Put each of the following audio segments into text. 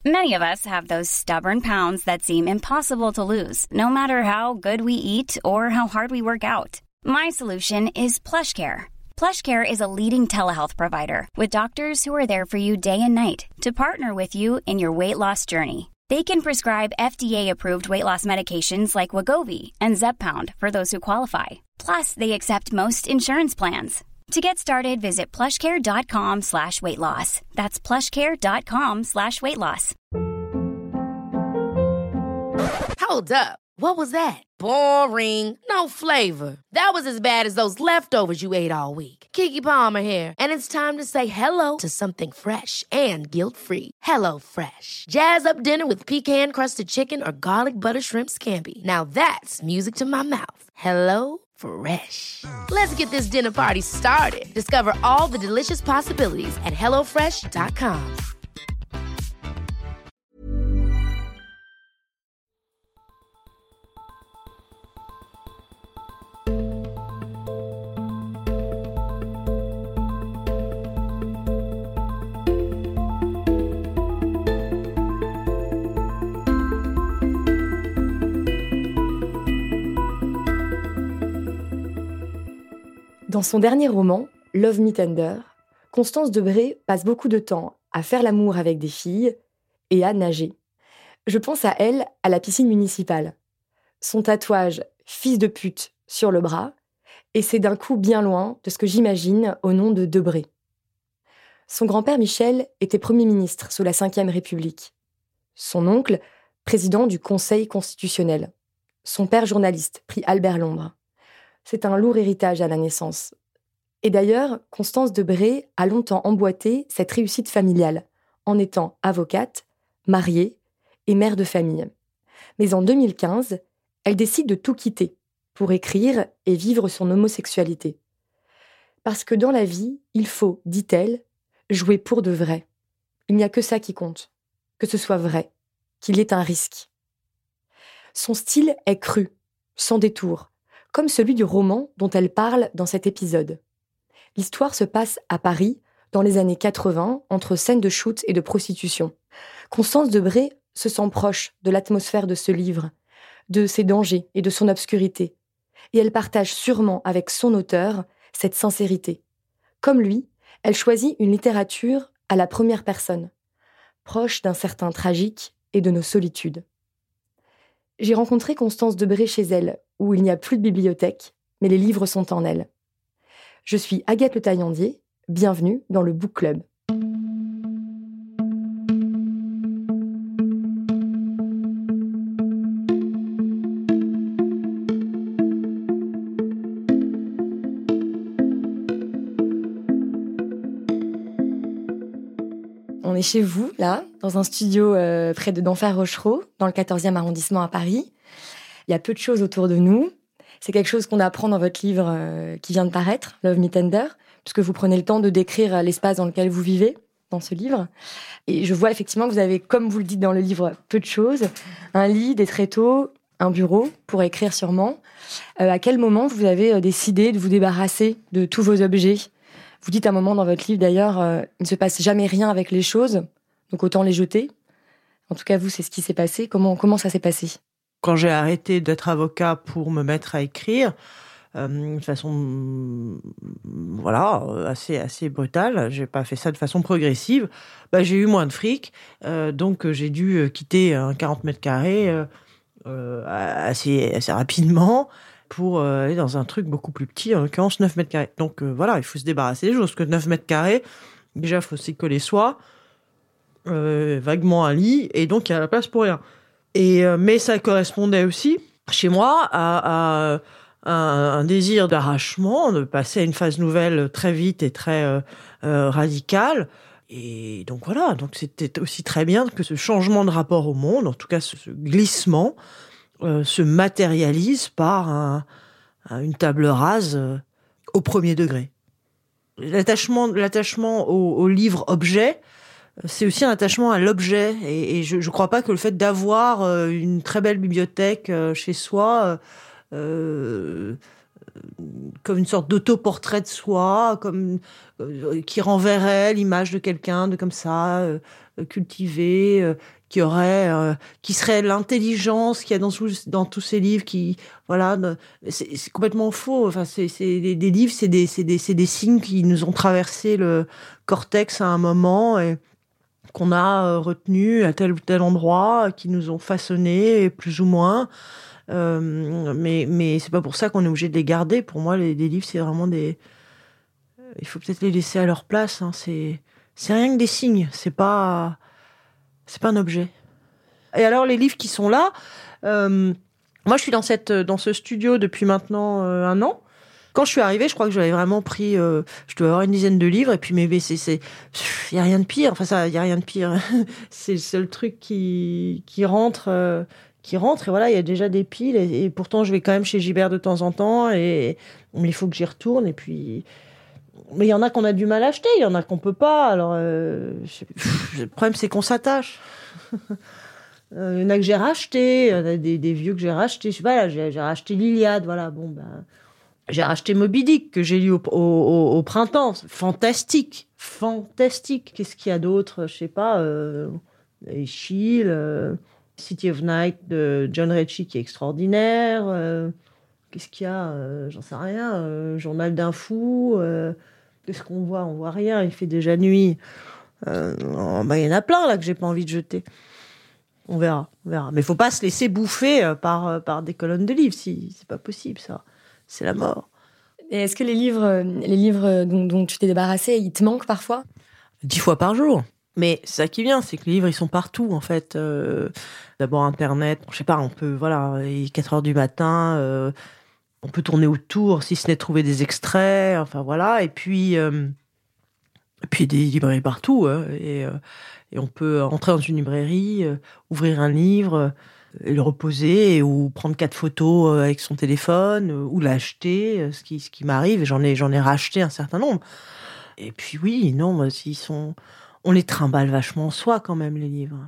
Many of us have those stubborn pounds that seem impossible to lose, no matter how good we eat or how hard we work out. My solution is PlushCare. PlushCare is a leading telehealth provider with doctors who are there for you day and night to partner with you in your weight loss journey. They can prescribe FDA-approved weight loss medications like Wegovy and Zepbound for those who qualify. Plus, they accept most insurance plans. To get started, visit plushcare.com/weightloss. That's plushcare.com/weightloss. Hold up. What was that? Boring. No flavor. That was as bad as those leftovers you ate all week. Keke Palmer here. And it's time to say hello to something fresh and guilt-free. Hello Fresh. Jazz up dinner with pecan-crusted chicken or garlic butter shrimp scampi. Now that's music to my mouth. Hello Fresh. Let's get this dinner party started. Discover all the delicious possibilities at hellofresh.com. Dans son dernier roman, Love Me Tender, Constance Debré passe beaucoup de temps à faire l'amour avec des filles et à nager. Je pense à elle à la piscine municipale. Son tatouage « Fils de pute » sur le bras, et c'est d'un coup bien loin de ce que j'imagine au nom de Debré. Son grand-père Michel était Premier ministre sous la Ve République. Son oncle, président du Conseil constitutionnel. Son père journaliste, prix Albert Londres. C'est un lourd héritage à la naissance. Et d'ailleurs, Constance Debré a longtemps emboîté cette réussite familiale, en étant avocate, mariée et mère de famille. Mais en 2015, elle décide de tout quitter pour écrire et vivre son homosexualité. Parce que dans la vie, il faut, dit-elle, jouer pour de vrai. Il n'y a que ça qui compte, que ce soit vrai, qu'il y ait un risque. Son style est cru, sans détour, comme celui du roman dont elle parle dans cet épisode. L'histoire se passe à Paris, dans les années 80, entre scènes de shoot et de prostitution. Constance Debré se sent proche de l'atmosphère de ce livre, de ses dangers et de son obscurité. Et elle partage sûrement avec son auteur cette sincérité. Comme lui, elle choisit une littérature à la première personne, proche d'un certain tragique et de nos solitudes. J'ai rencontré Constance Debré chez elle, où il n'y a plus de bibliothèque, mais les livres sont en elle. Je suis Agathe Le Taillandier, bienvenue dans le Book Club. On est chez vous, là, dans un studio près de Denfert Rochereau, dans le 14e arrondissement à Paris. Il y a peu de choses autour de nous. C'est quelque chose qu'on apprend dans votre livre qui vient de paraître, Love Me Tender, puisque vous prenez le temps de décrire l'espace dans lequel vous vivez, dans ce livre. Et je vois effectivement que vous avez, comme vous le dites dans le livre, peu de choses. Un lit, des tréteaux, un bureau pour écrire sûrement. À quel moment vous avez décidé de vous débarrasser de tous vos objets ? Vous dites à un moment dans votre livre, d'ailleurs, il ne se passe jamais rien avec les choses, donc autant les jeter. En tout cas, vous, c'est ce qui s'est passé. Comment ça s'est passé ? Quand j'ai arrêté d'être avocat pour me mettre à écrire, de façon assez brutale, j'ai pas fait ça de façon progressive, j'ai eu moins de fric, donc j'ai dû quitter un 40 mètres carrés assez rapidement pour aller dans un truc beaucoup plus petit, en l'occurrence 9 mètres carrés. Donc il faut se débarrasser des choses, parce que 9 mètres carrés, déjà il faut s'y coller soi, vaguement un lit, et donc il y a la place pour rien. Mais ça correspondait aussi, chez moi, à un désir d'arrachement, de passer à une phase nouvelle très vite et très radicale. Et donc voilà, donc c'était aussi très bien que ce changement de rapport au monde, en tout cas ce glissement, se matérialise par une table rase au premier degré. L'attachement au livre-objet, c'est aussi un attachement à l'objet. Et je ne crois pas que le fait d'avoir une très belle bibliothèque chez soi, comme une sorte d'autoportrait de soi, qui renverrait l'image de quelqu'un, de comme ça, cultivée, qui serait l'intelligence qu'il y a dans tous ces livres, c'est complètement faux. Enfin, des livres, c'est des signes qui nous ont traversé le cortex à un moment et qu'on a retenu à tel ou tel endroit, qui nous ont façonné plus ou moins. Mais c'est pas pour ça qu'on est obligé de les garder. Pour moi, les livres, c'est vraiment il faut peut-être les laisser à leur place. Hein. C'est rien que des signes. C'est pas un objet. Et alors, les livres qui sont là, moi, je suis dans ce studio depuis maintenant 1 an. Quand je suis arrivée, je crois que j'avais vraiment pris, je dois avoir une dizaine de livres, et puis il y a rien de pire. Enfin, il y a rien de pire. C'est le seul truc qui rentre, et voilà, il y a déjà des piles, et pourtant je vais quand même chez Gibert de temps en temps, mais il faut que j'y retourne, et puis, mais il y en a qu'on a du mal à acheter, il y en a qu'on peut pas, alors, le problème c'est qu'on s'attache. Il y en a que j'ai racheté, il y en a des vieux que j'ai racheté, je sais pas, là, j'ai racheté l'Iliade, voilà, bon, ben, j'ai racheté Moby Dick, que j'ai lu au printemps. Fantastique. Qu'est-ce qu'il y a d'autre? Je sais pas. Eschyle, City of Night de John Ritchie, qui est extraordinaire. Qu'est-ce qu'il y a? J'en sais rien. Journal d'un fou. Qu'est-ce qu'on voit? On voit rien. Il fait déjà nuit. Il y en a plein là que j'ai pas envie de jeter. On verra. Mais faut pas se laisser bouffer par des colonnes de livres. Si c'est pas possible, ça. C'est la mort. Et est-ce que les livres dont tu t'es débarrassé, ils te manquent parfois? 10 fois par jour. Mais c'est ça qui vient, c'est que les livres, ils sont partout, en fait. D'abord, Internet, je sais pas, on peut, voilà, il est 4 heures du matin, on peut tourner autour, si ce n'est trouver des extraits, enfin voilà. Et puis des librairies partout, hein, et on peut entrer dans une librairie, ouvrir un livre, et le reposer, ou prendre 4 photos avec son téléphone, ou l'acheter, ce qui m'arrive, et j'en ai racheté un certain nombre. Et puis oui, non, on les trimballe vachement en soi quand même, les livres.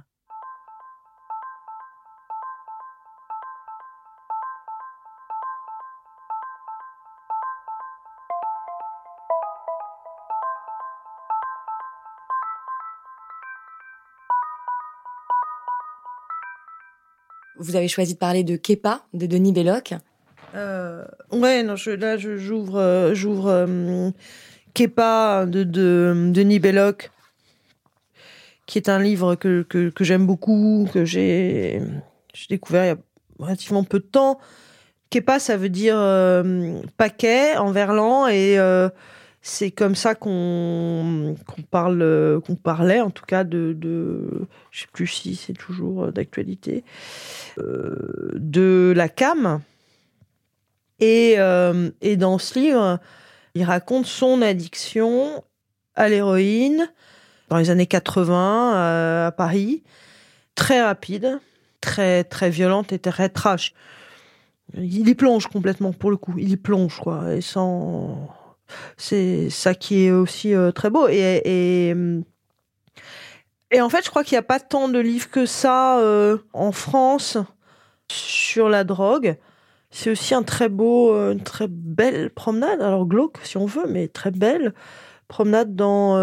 Vous avez choisi de parler de Kepa, de Denis Belloc. Ouais, non, j'ouvre Kepa de Denis Belloc, qui est un livre que j'aime beaucoup, que j'ai découvert il y a relativement peu de temps. Kepa, ça veut dire paquet en verlan, et c'est comme ça qu'on parlait, en tout cas, je sais plus si c'est toujours d'actualité, de la cam. Et dans ce livre, il raconte son addiction à l'héroïne dans les années 80 à Paris, très rapide, très très violente et très trash. Il y plonge complètement, pour le coup. Il y plonge, quoi. Et c'est ça qui est aussi très beau. Et en fait, je crois qu'il n'y a pas tant de livres que ça en France sur la drogue. C'est aussi une très belle promenade. Alors glauque, si on veut, mais très belle promenade dans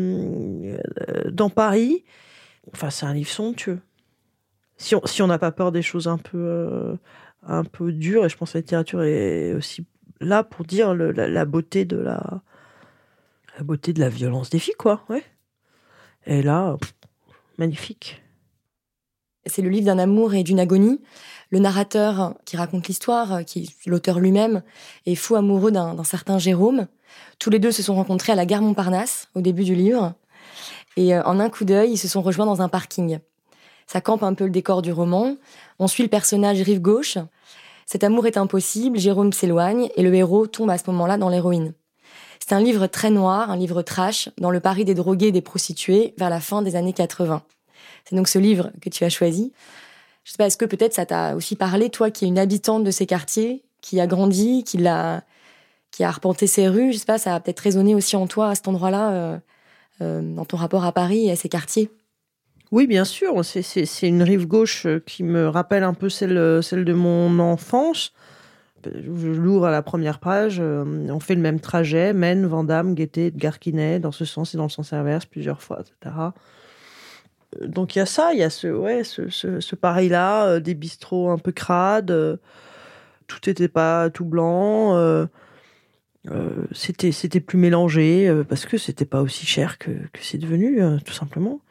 Paris. Enfin, c'est un livre somptueux. Si on n'a pas peur des choses un peu dures, et je pense que la littérature est aussi là pour dire la beauté de la violence des filles, quoi. Ouais. Et là, magnifique. C'est le livre d'un amour et d'une agonie. Le narrateur qui raconte l'histoire, qui est l'auteur lui-même, est fou amoureux d'un certain Jérôme. Tous les deux se sont rencontrés à la gare Montparnasse, au début du livre. Et en un coup d'œil, ils se sont rejoints dans un parking. Ça campe un peu le décor du roman. On suit le personnage rive gauche. Cet amour est impossible, Jérôme s'éloigne, et le héros tombe à ce moment-là dans l'héroïne. C'est un livre très noir, un livre trash, dans le Paris des drogués et des prostituées, vers la fin des années 80. C'est donc ce livre que tu as choisi. Je sais pas, est-ce que peut-être ça t'a aussi parlé, toi qui es une habitante de ces quartiers, qui a grandi, qui a arpenté ces rues, je sais pas, ça a peut-être résonné aussi en toi à cet endroit-là, dans ton rapport à Paris et à ces quartiers? Oui, bien sûr, c'est une rive gauche qui me rappelle un peu celle de mon enfance. Je l'ouvre à la première page, on fait le même trajet, Maine, Vandame, Gaîté, Edgar Quinet, dans ce sens et dans le sens inverse, plusieurs fois, etc. Donc il y a ça, il y a ce Paris-là, des bistrots un peu crades, tout n'était pas tout blanc, c'était plus mélangé, parce que c'était pas aussi cher que c'est devenu, tout simplement.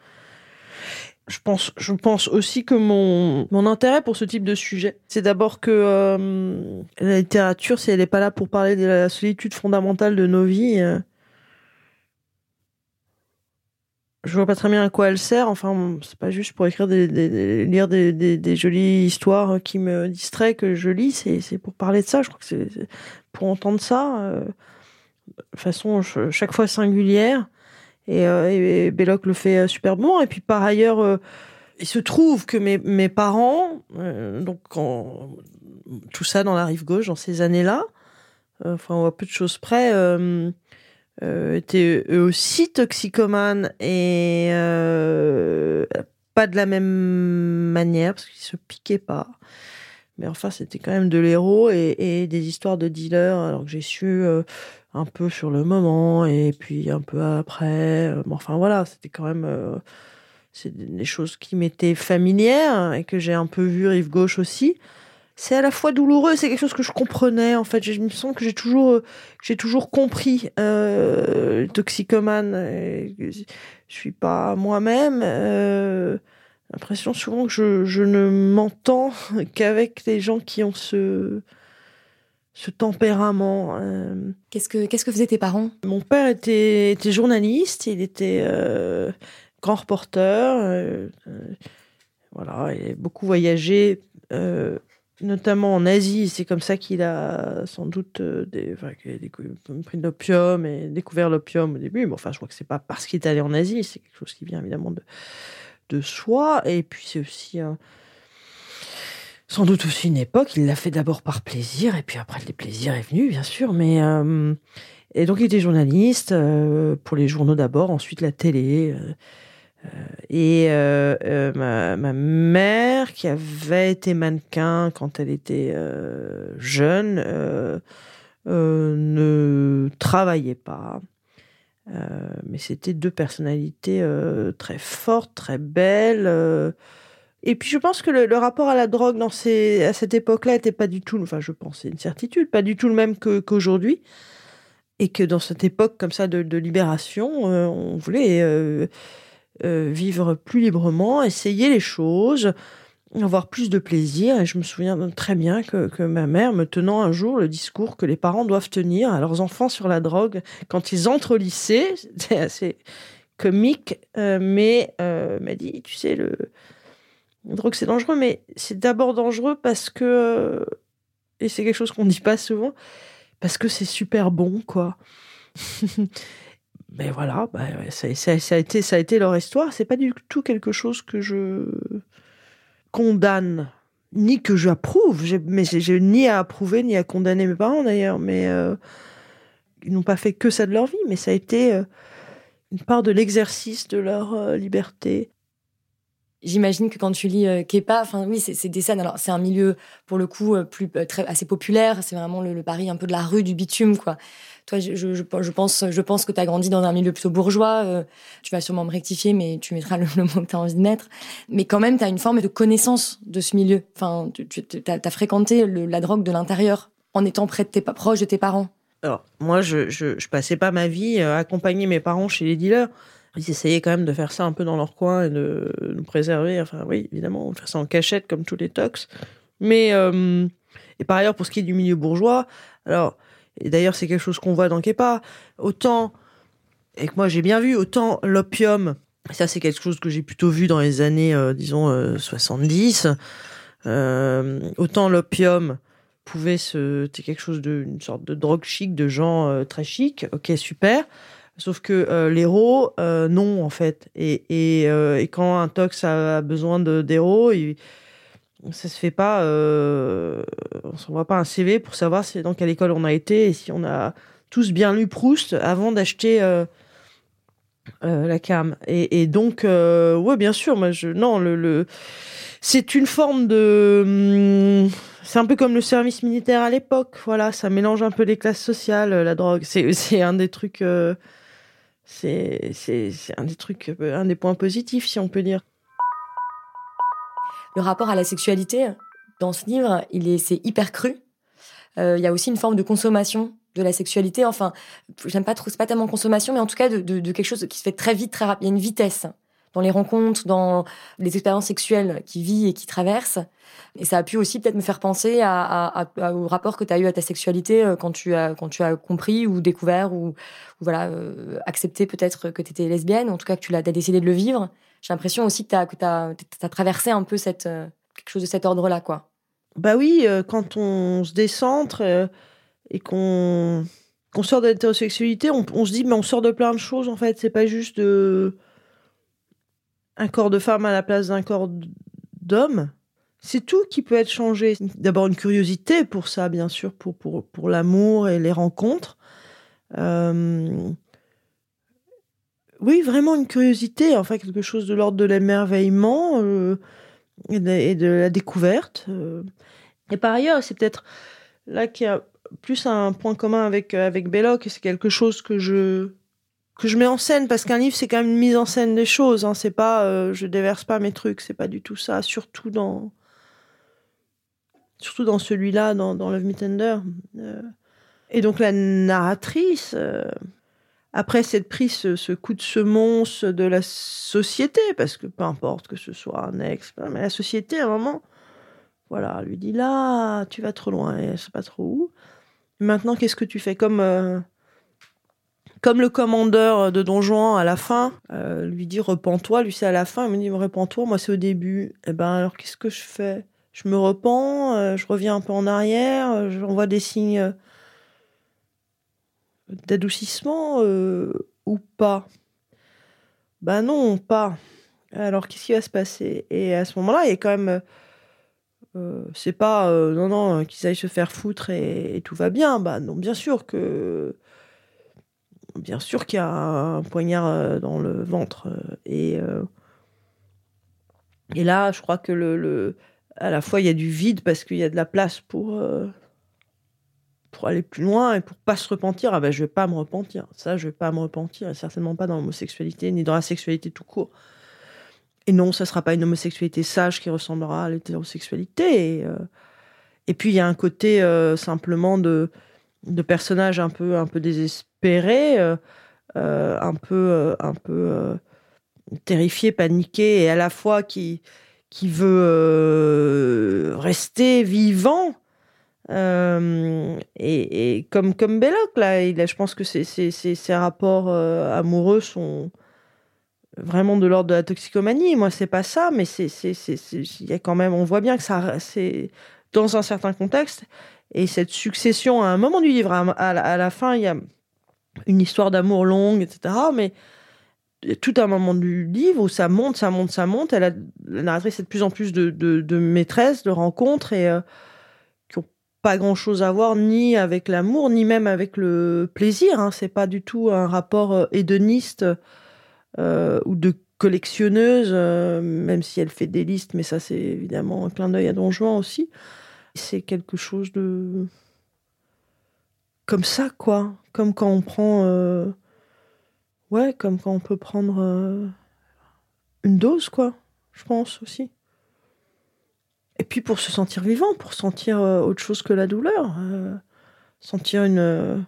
Je pense aussi que mon intérêt pour ce type de sujet, c'est d'abord que la littérature, si elle n'est pas là pour parler de la solitude fondamentale de nos vies, je vois pas très bien à quoi elle sert. Enfin, c'est pas juste pour écrire lire des jolies histoires qui me distraient que je lis, c'est pour parler de ça. Je crois que c'est pour entendre ça, de façon chaque fois singulière. Et Belloc le fait superbement. Et puis par ailleurs, il se trouve que mes parents, donc tout ça dans la rive gauche, dans ces années-là, enfin on voit peu de choses près, étaient eux aussi toxicomanes et pas de la même manière parce qu'ils se piquaient pas. Mais enfin, c'était quand même de l'héros et des histoires de dealers, alors que j'ai su un peu sur le moment et puis un peu après. Enfin voilà, c'était quand même c'est des choses qui m'étaient familières et que j'ai un peu vu rive gauche aussi. C'est à la fois douloureux, c'est quelque chose que je comprenais en fait. Je me sens que j'ai toujours compris toxicomane. Je suis pas moi-même. L'impression souvent que je ne m'entends qu'avec les gens qui ont ce tempérament. Qu'est-ce que faisaient tes parents ? Mon père était journaliste, il était grand reporter, voilà, il a beaucoup voyagé, notamment en Asie. C'est comme ça qu'il a sans doute pris de l'opium et découvert l'opium au début. Mais enfin, je crois que c'est pas parce qu'il est allé en Asie, c'est quelque chose qui vient évidemment de soi. Et puis c'est aussi sans doute aussi une époque, il l'a fait d'abord par plaisir, et puis après le plaisir est venu, bien sûr. Mais et donc il était journaliste pour les journaux d'abord, ensuite la télé. Ma mère, qui avait été mannequin quand elle était jeune, ne travaillait pas. Mais c'était deux personnalités très fortes, très belles. Et puis je pense que le rapport à la drogue à cette époque-là était pas du tout, enfin je pense, c'est une certitude, pas du tout le même qu'aujourd'hui. Et que dans cette époque comme ça de libération, on voulait vivre plus librement, essayer les choses, avoir plus de plaisir. Et je me souviens très bien que ma mère me tenant un jour le discours que les parents doivent tenir à leurs enfants sur la drogue quand ils entrent au lycée. C'était assez comique, mais m'a dit, tu sais, la drogue c'est dangereux, mais c'est d'abord dangereux parce que, et c'est quelque chose qu'on ne dit pas souvent, parce que c'est super bon, quoi. Mais voilà, ça a été leur histoire. C'est pas du tout quelque chose que je condamne, ni que j'approuve. Mais j'ai ni à approuver, ni à condamner mes parents, d'ailleurs. Mais ils n'ont pas fait que ça de leur vie, mais ça a été une part de l'exercice de leur liberté. J'imagine que quand tu lis Kepa, enfin oui, c'est des scènes. Alors c'est un milieu pour le coup assez populaire. C'est vraiment le Paris un peu de la rue du bitume, quoi. Toi, je pense que tu as grandi dans un milieu plutôt bourgeois. Tu vas sûrement me rectifier, mais tu mettras le mot que tu as envie de mettre. Mais quand même, tu as une forme de connaissance de ce milieu. Enfin, tu as fréquenté la drogue de l'intérieur en étant proche de tes parents. Alors moi, je passais pas ma vie à accompagner mes parents chez les dealers. Ils essayaient quand même de faire ça un peu dans leur coin et de nous préserver. Enfin, oui, évidemment, de faire ça en cachette comme tous les tox. Mais, et par ailleurs, pour ce qui est du milieu bourgeois, alors, et d'ailleurs, c'est quelque chose qu'on voit dans Kepa, autant, et que moi j'ai bien vu, autant l'opium, ça c'est quelque chose que j'ai plutôt vu dans les années, 70, autant l'opium c'était quelque chose une sorte de drogue chic, de gens très chic, ok, super. Sauf que l'héros, non, en fait. Et quand un tox a besoin d'héros, ça se fait pas. On s'envoie pas un CV pour savoir dans quelle école on a été et si on a tous bien lu Proust avant d'acheter la cam. Et donc, ouais, bien sûr, moi, c'est une forme de. C'est un peu comme le service militaire à l'époque. Voilà, ça mélange un peu les classes sociales, la drogue. C'est un des trucs. C'est un des trucs, un des points positifs, si on peut dire. Le rapport à la sexualité, dans ce livre, c'est hyper cru. Il y a aussi une forme de consommation de la sexualité. Enfin, j'aime pas trop, c'est pas tellement consommation, mais en tout cas de quelque chose qui se fait très vite, très rapide. Il y a une vitesse dans les rencontres, dans les expériences sexuelles qu'il vit et qu'il traverse. Et ça a pu aussi peut-être me faire penser au rapport que tu as eu à ta sexualité quand tu as compris ou découvert ou voilà, accepté peut-être que tu étais lesbienne, ou en tout cas que tu as décidé de le vivre. J'ai l'impression aussi que tu as traversé un peu quelque chose de cet ordre-là, quoi. Bah oui, quand on se décentre et qu'on sort de l'hétérosexualité, on se dit, mais on sort de plein de choses, en fait. C'est pas juste un corps de femme à la place d'un corps d'homme. C'est tout qui peut être changé. D'abord, une curiosité pour ça, bien sûr, pour l'amour et les rencontres. Oui, vraiment une curiosité, enfin, quelque chose de l'ordre de l'émerveillement et de la découverte. Et par ailleurs, c'est peut-être là qu'il y a plus un point commun avec Belloc, et c'est quelque chose que je mets en scène, parce qu'un livre, c'est quand même une mise en scène des choses. Hein. C'est pas, je déverse pas mes trucs, c'est pas du tout ça. Surtout dans celui-là, dans Love Me Tender. Et donc la narratrice, après s'être pris ce coup de semonce de la société, parce que peu importe que ce soit un ex, mais la société, à un moment, voilà, lui dit là, tu vas trop loin, et elle sait pas trop où. Et maintenant, qu'est-ce que tu fais ? Comme le commandeur de Don Juan à la fin, lui dit repens-toi, lui c'est à la fin, il me dit repens-toi, moi c'est au début. Et ben alors qu'est-ce que je fais ? Je me repens, je reviens un peu en arrière, j'envoie des signes d'adoucissement ou pas ? Ben non, pas. Alors qu'est-ce qui va se passer ? Et à ce moment-là, il y a quand même... c'est pas non qu'ils aillent se faire foutre et tout va bien. Bah non, bien sûr qu'il y a un poignard dans le ventre et là je crois que à la fois il y a du vide parce qu'il y a de la place pour aller plus loin et pour pas se repentir. Ah ben je vais pas me repentir, ça je vais pas me repentir, et certainement pas dans l'homosexualité ni dans la sexualité tout court. Et non, ça sera pas une homosexualité sage qui ressemblera à l'hétérosexualité. Et puis il y a un côté simplement de personnages un peu désespérés, un peu terrifié, paniqué, et à la fois qui veut rester vivant. Et comme Belloc, là, je pense que ces rapports amoureux sont vraiment de l'ordre de la toxicomanie. Moi, c'est pas ça, mais il y a quand même, on voit bien que ça, c'est dans un certain contexte. Et cette succession, à un moment du livre, à la fin, il y a une histoire d'amour longue, etc. Mais tout un moment du livre où ça monte. La narratrice a de plus en plus de maîtresses, de rencontres, et qui n'ont pas grand-chose à voir ni avec l'amour, ni même avec le plaisir. Hein. C'est pas du tout un rapport hédoniste ou de collectionneuse, même si elle fait des listes, mais ça, c'est évidemment un clin d'œil à Don Juan aussi. C'est quelque chose de... comme ça, quoi. Comme quand on prend... comme quand on peut prendre une dose, quoi. Je pense aussi. Et puis pour se sentir vivant, pour sentir autre chose que la douleur. Sentir une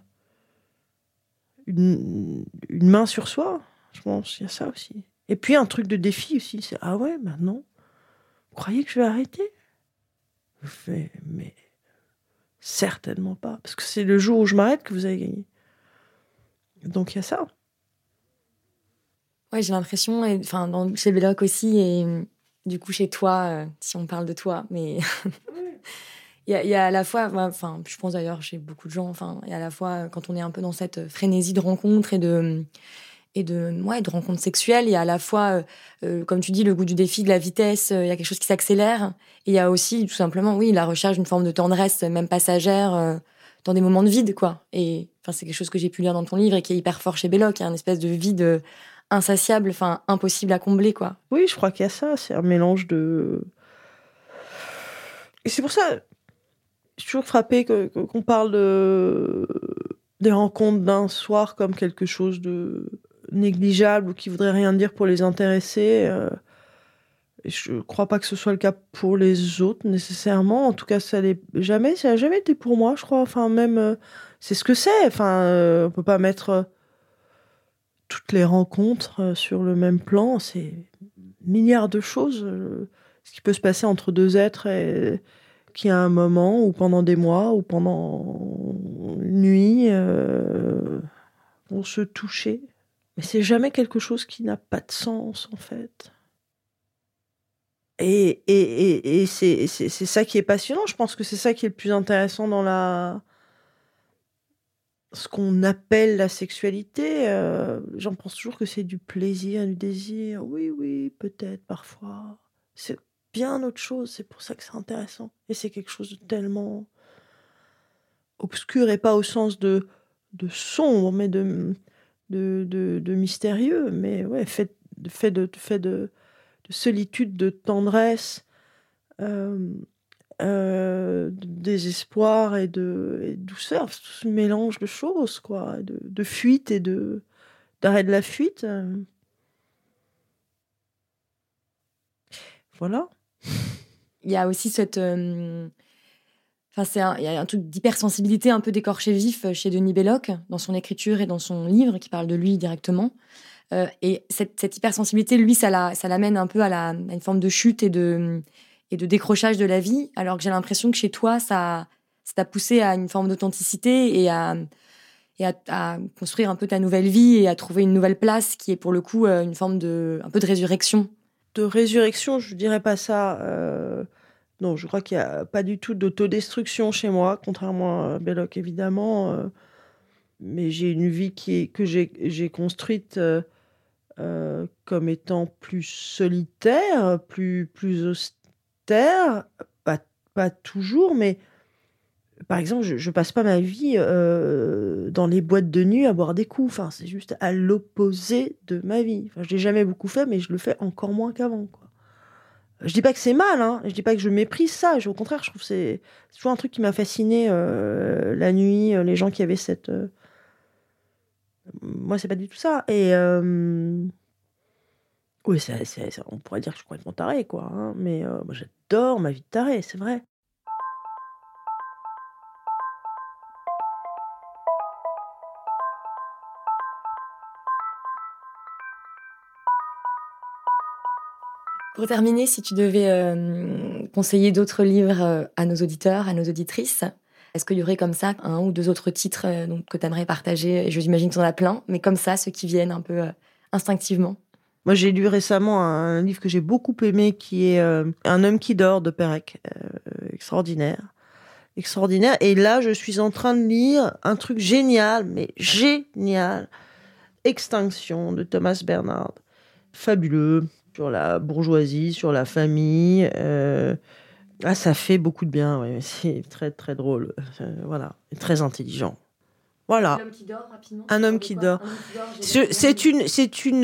main sur soi. Je pense qu'il y a ça aussi. Et puis un truc de défi aussi. C'est, ah ouais, maintenant, vous croyez que je vais arrêter ? Je fais, mais certainement pas. Parce que c'est le jour où je m'arrête que vous avez gagné. Donc il y a ça. Ouais, j'ai l'impression, chez Belloc aussi, et du coup chez toi, si on parle de toi, mais il y a à la fois, je pense d'ailleurs chez beaucoup de gens, il y a à la fois quand on est un peu dans cette frénésie de rencontres et de rencontres sexuelles, il y a à la fois, comme tu dis, le goût du défi, de la vitesse, il y a quelque chose qui s'accélère, et il y a aussi tout simplement, oui, la recherche d'une forme de tendresse, même passagère, dans des moments de vide, quoi. Et c'est quelque chose que j'ai pu lire dans ton livre et qui est hyper fort chez Belloc, il y a une espèce de vide insatiable, impossible à combler, quoi. Oui, je crois qu'il y a ça, c'est un mélange de... Et c'est pour ça, je suis toujours frappée qu'on parle des rencontres d'un soir comme quelque chose de négligeables ou qui voudraient rien dire pour les intéresser. Et je crois pas que ce soit le cas pour les autres nécessairement. En tout cas, ça a jamais été pour moi, je crois. Enfin, même, c'est ce que c'est. Enfin, on peut pas mettre toutes les rencontres sur le même plan. C'est milliards de choses. Ce qui peut se passer entre deux êtres et qui à un moment ou pendant des mois ou pendant une nuit vont se toucher. Mais c'est jamais quelque chose qui n'a pas de sens, en fait. Et c'est ça qui est passionnant. Je pense que c'est ça qui est le plus intéressant dans ce qu'on appelle la sexualité. J'en pense toujours que c'est du plaisir, du désir. Oui, peut-être, parfois. C'est bien autre chose. C'est pour ça que c'est intéressant. Et c'est quelque chose de tellement obscur, et pas au sens de sombre, mais de mystérieux. Mais ouais, fait de solitude, de tendresse, de désespoir et de douceur, tout ce mélange de choses, quoi, de fuite et d'arrêt de la fuite. Voilà. Il y a aussi cette... il y a un truc d'hypersensibilité un peu d'écorché vif chez Denis Belloc, dans son écriture et dans son livre, qui parle de lui directement. Et cette hypersensibilité, lui, ça l'amène un peu à une forme de chute et de décrochage de la vie, alors que j'ai l'impression que chez toi, ça t'a poussé à une forme d'authenticité et à construire un peu ta nouvelle vie et à trouver une nouvelle place qui est pour le coup une forme un peu de résurrection. De résurrection, je dirais pas ça. Non, je crois qu'il n'y a pas du tout d'autodestruction chez moi, contrairement à Belloc, évidemment. Mais j'ai une vie que j'ai construite comme étant plus solitaire, plus austère, pas toujours, mais par exemple, je passe pas ma vie dans les boîtes de nuit à boire des coups. Enfin, c'est juste à l'opposé de ma vie. Enfin, je l'ai jamais beaucoup fait, mais je le fais encore moins qu'avant, quoi. Je dis pas que c'est mal, hein. Je dis pas que je méprise ça. Au contraire, je trouve que c'est toujours un truc qui m'a fasciné la nuit, les gens qui avaient cette... Moi, c'est pas du tout ça. Et oui, on pourrait dire que je suis complètement tarée, quoi. Hein. Mais moi, j'adore ma vie de tarée, c'est vrai. Pour terminer, si tu devais conseiller d'autres livres à nos auditeurs, à nos auditrices, est-ce qu'il y aurait comme ça un ou deux autres titres que tu aimerais partager? Je imagine que tu en as plein, mais comme ça, ceux qui viennent un peu instinctivement. Moi, j'ai lu récemment un livre que j'ai beaucoup aimé, qui est Un homme qui dort de Perec. Extraordinaire. Et là, je suis en train de lire un truc génial, mais génial. Extinction de Thomas Bernhard. Fabuleux. Sur la bourgeoisie, sur la famille. Ça fait beaucoup de bien, ouais. C'est très, très drôle. Voilà. Et très intelligent. Voilà. Un homme qui dort, rapidement. Un homme qui dort. C'est une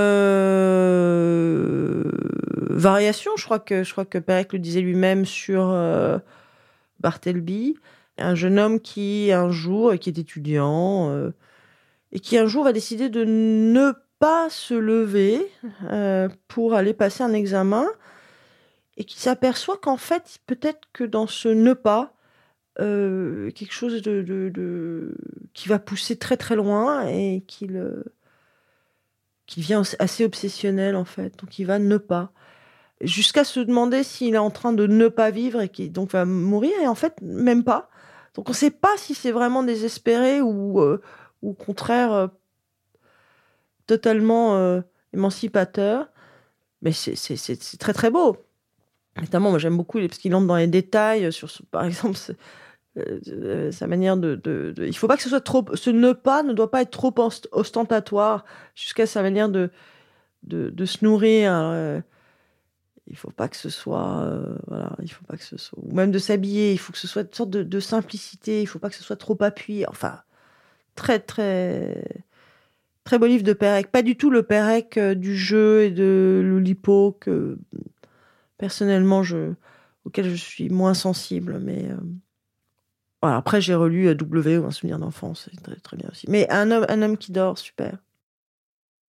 variation, je crois que Perec le disait lui-même sur Bartleby. Un jeune homme qui est étudiant, et qui un jour va décider de ne pas se lever pour aller passer un examen, et qui s'aperçoit qu'en fait, peut-être que dans ce ne pas, quelque chose qui va pousser très très loin et qui devient assez obsessionnel, en fait. Donc il va ne pas, jusqu'à se demander s'il est en train de ne pas vivre et qui donc va mourir, et en fait même pas. Donc on ne sait pas si c'est vraiment désespéré ou au contraire totalement émancipateur. Mais c'est très très beau. Notamment, moi j'aime beaucoup parce qu'il entre dans les détails sur, par exemple, sa manière il faut pas que ce soit trop, ce ne pas ne doit pas être trop ostentatoire, jusqu'à sa manière de se nourrir. Il faut pas que ce soit voilà, il faut pas que ce soit, ou même de s'habiller, il faut que ce soit une sorte de simplicité, il faut pas que ce soit trop appuyé. Enfin, très très très beau livre de Perec, pas du tout le Perec du jeu et de l'Oulipo que personnellement auquel je suis moins sensible, mais voilà. Après, j'ai relu W ou Un souvenir d'enfance, c'est très, très bien aussi. Mais un homme qui dort, super.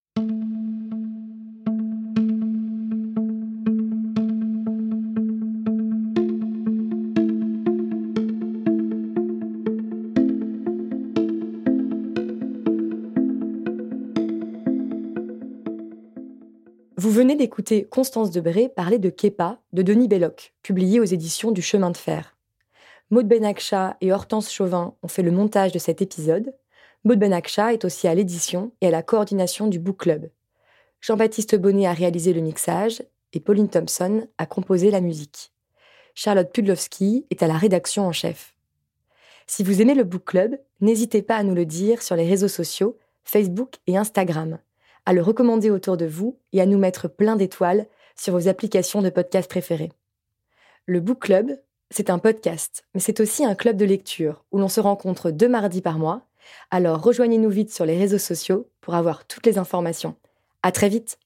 Vous venez d'écouter Constance Debré parler de Kepa de Denis Belloc, publié aux éditions du Chemin de Fer. Maud Benakcha et Hortense Chauvin ont fait le montage de cet épisode. Maud Benakcha est aussi à l'édition et à la coordination du Book Club. Jean-Baptiste Bonnet a réalisé le mixage et Pauline Thompson a composé la musique. Charlotte Pudlowski est à la rédaction en chef. Si vous aimez le Book Club, n'hésitez pas à nous le dire sur les réseaux sociaux, Facebook et Instagram, à le recommander autour de vous et à nous mettre plein d'étoiles sur vos applications de podcast préférées. Le Book Club, c'est un podcast, mais c'est aussi un club de lecture où l'on se rencontre 2 mardis par mois. Alors rejoignez-nous vite sur les réseaux sociaux pour avoir toutes les informations. À très vite.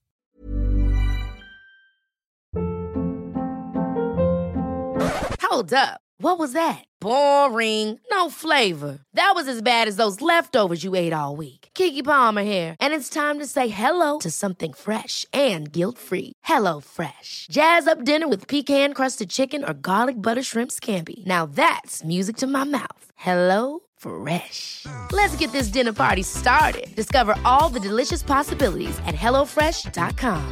Hold up. What was that? Boring. No flavor. That was as bad as those leftovers you ate all week. Keke Palmer here, and it's time to say hello to something fresh and guilt-free. HelloFresh. Jazz up dinner with pecan-crusted chicken or garlic butter shrimp scampi. Now that's music to my mouth. HelloFresh. Let's get this dinner party started. Discover all the delicious possibilities at HelloFresh.com.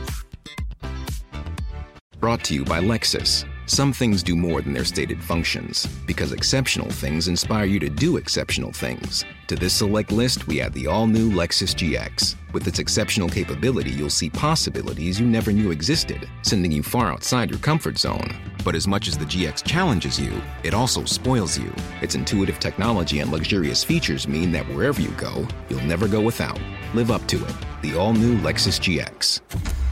Brought to you by Lexus. Some things do more than their stated functions, because exceptional things inspire you to do exceptional things. To this select list, we add the all-new Lexus GX. With its exceptional capability, you'll see possibilities you never knew existed, sending you far outside your comfort zone. But as much as the GX challenges you, it also spoils you. Its intuitive technology and luxurious features mean that wherever you go, you'll never go without. Live up to it. The all-new Lexus GX.